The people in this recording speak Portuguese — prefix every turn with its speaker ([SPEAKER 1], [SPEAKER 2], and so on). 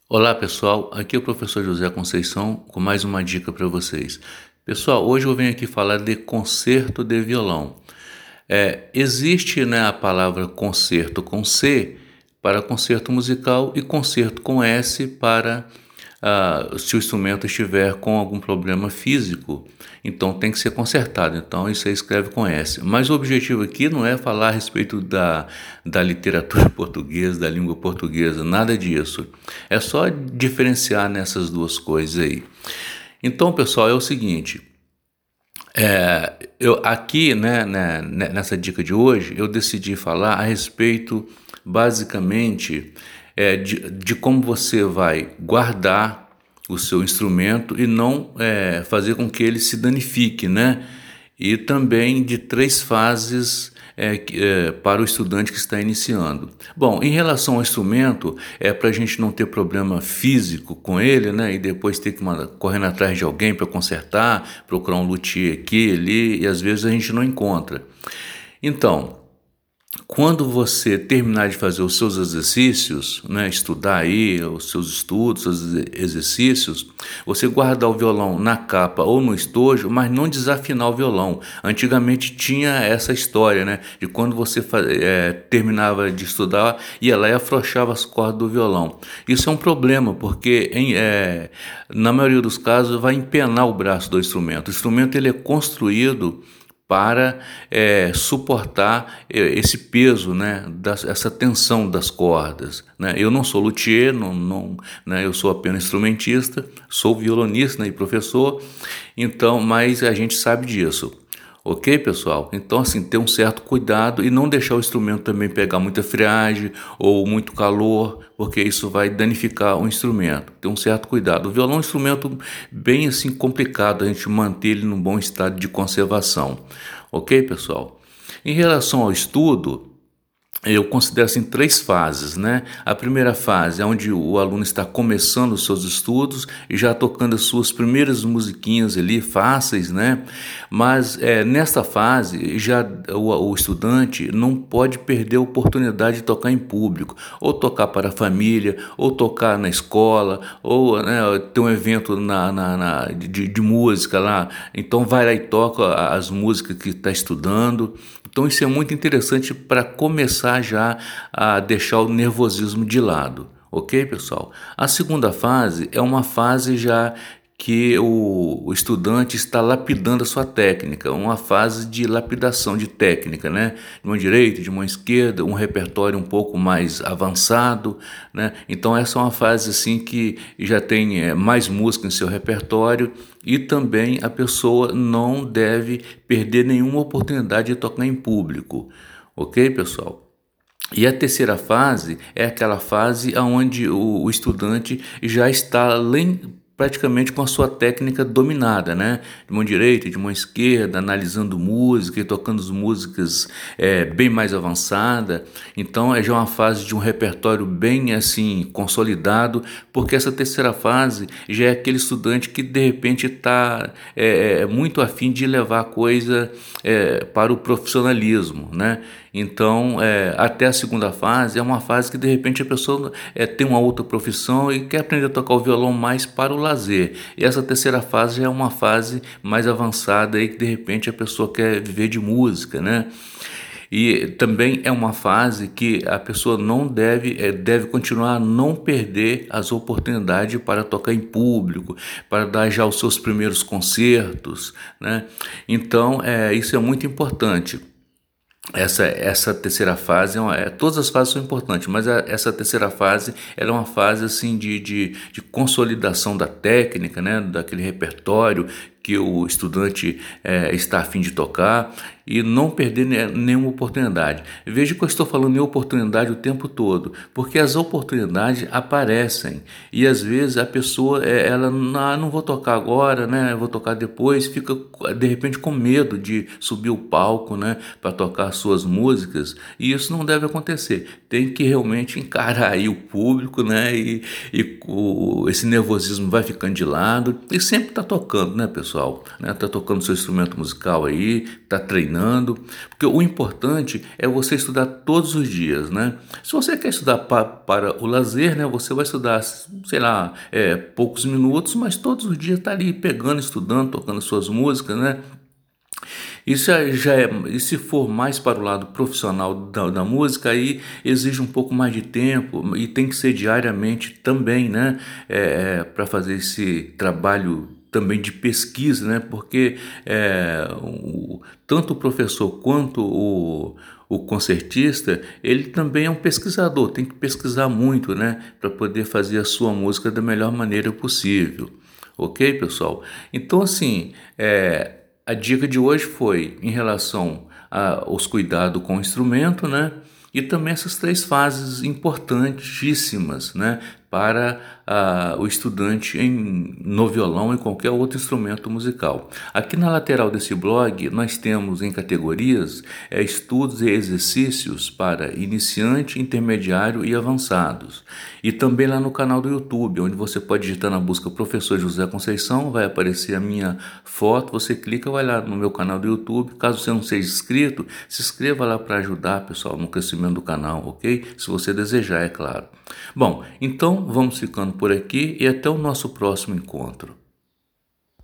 [SPEAKER 1] Olá pessoal, aqui é o professor José Conceição com mais uma dica para vocês. Pessoal, hoje eu venho aqui falar de concerto de violão. Existe, a palavra concerto com C para concerto musical e concerto com S para se o instrumento estiver com algum problema físico, então tem que ser consertado, então isso aí escreve com S. Mas o objetivo aqui não é falar a respeito da literatura portuguesa, da língua portuguesa, nada disso. É só diferenciar nessas duas coisas aí. Então, pessoal, é o seguinte, eu aqui, nessa dica de hoje, eu decidi falar a respeito, basicamente, de como você vai guardar o seu instrumento e não fazer com que ele se danifique, né? E também de 3 fases para o estudante que está iniciando. Bom, em relação ao instrumento, para a gente não ter problema físico com ele, né? E depois ter que correndo atrás de alguém para consertar, procurar um luthier aqui, ali, e às vezes a gente não encontra. Então, quando você terminar de fazer os seus exercícios, estudar aí os seus estudos, seus exercícios, você guardar o violão na capa ou no estojo, mas não desafinar o violão. Antigamente tinha essa história, de quando você terminava de estudar, ia lá e afrouxava as cordas do violão. Isso é um problema, porque na maioria dos casos vai empenar o braço do instrumento. O instrumento ele é construído para suportar esse peso, essa tensão das cordas. Eu não sou luthier, eu sou apenas instrumentista, sou violonista e professor, então, mas a gente sabe disso. Ok, pessoal? Então, assim, ter um certo cuidado e não deixar o instrumento também pegar muita friagem ou muito calor, porque isso vai danificar o instrumento. Ter um certo cuidado. O violão é um instrumento bem assim complicado a gente manter ele num bom estado de conservação. Ok, pessoal? Em relação ao estudo, eu considero assim 3 fases, A primeira fase é onde o aluno está começando os seus estudos e já tocando as suas primeiras musiquinhas ali fáceis, Mas nesta fase já o estudante não pode perder a oportunidade de tocar em público, ou tocar para a família, ou tocar na escola, ou ter um evento de música lá. Então vai lá e toca as músicas que está estudando. Então isso é muito interessante para começar já a deixar o nervosismo de lado, ok, pessoal? A segunda fase é uma fase já que o estudante está lapidando a sua técnica, uma fase de lapidação de técnica, De mão direita, de mão esquerda, um repertório um pouco mais avançado, Então essa é uma fase assim que já tem mais música em seu repertório e também a pessoa não deve perder nenhuma oportunidade de tocar em público, ok, pessoal? E a terceira fase é aquela fase onde o estudante já está praticamente com a sua técnica dominada, De mão direita, de mão esquerda, analisando música e tocando as músicas bem mais avançada. Então é já uma fase de um repertório bem assim consolidado, porque essa terceira fase já é aquele estudante que de repente está muito afim de levar a coisa para o profissionalismo, Então, até a segunda fase é uma fase que de repente a pessoa tem uma outra profissão e quer aprender a tocar o violão mais para o lazer. E essa terceira fase já é uma fase mais avançada aí que de repente a pessoa quer viver de música, E também é uma fase que a pessoa não deve continuar a não perder as oportunidades para tocar em público, para dar já os seus primeiros concertos, Então, isso é muito importante. Essa terceira fase, todas as fases são importantes, mas essa terceira fase ela é uma fase assim de consolidação da técnica, daquele repertório que o estudante está a fim de tocar e não perder nenhuma oportunidade. Veja que eu estou falando em oportunidade o tempo todo, porque as oportunidades aparecem e às vezes a pessoa ela não vou tocar agora, eu vou tocar depois, fica de repente com medo de subir o palco, para tocar suas músicas, e isso não deve acontecer. Tem que realmente encarar aí o público, esse nervosismo vai ficando de lado e sempre está tocando, pessoal? pessoal, né? Tá tocando seu instrumento musical aí, tá treinando, porque o importante é você estudar todos os dias, né? Se você quer estudar para o lazer, né? Você vai estudar, sei lá, poucos minutos, mas todos os dias tá ali pegando, estudando, tocando suas músicas, né? Isso já é, e se for mais para o lado profissional da música, aí exige um pouco mais de tempo e tem que ser diariamente também, né? Para fazer esse trabalho também de pesquisa, né? Porque tanto o professor quanto o concertista, ele também é um pesquisador, tem que pesquisar muito, né? Para poder fazer a sua música da melhor maneira possível. Ok, pessoal? Então, assim, a dica de hoje foi em relação aos cuidados com o instrumento, né? E também essas três fases importantíssimas, né? Para o estudante no violão e qualquer outro instrumento musical. Aqui na lateral desse blog, nós temos em categorias estudos e exercícios para iniciante, intermediário e avançados. E também lá no canal do YouTube, onde você pode digitar na busca Professor José Conceição, vai aparecer a minha foto, você clica, vai lá no meu canal do YouTube. Caso você não seja inscrito, se inscreva lá para ajudar, pessoal, no crescimento do canal, ok? Se você desejar, é claro. Bom, então vamos ficando por aqui e até o nosso próximo encontro.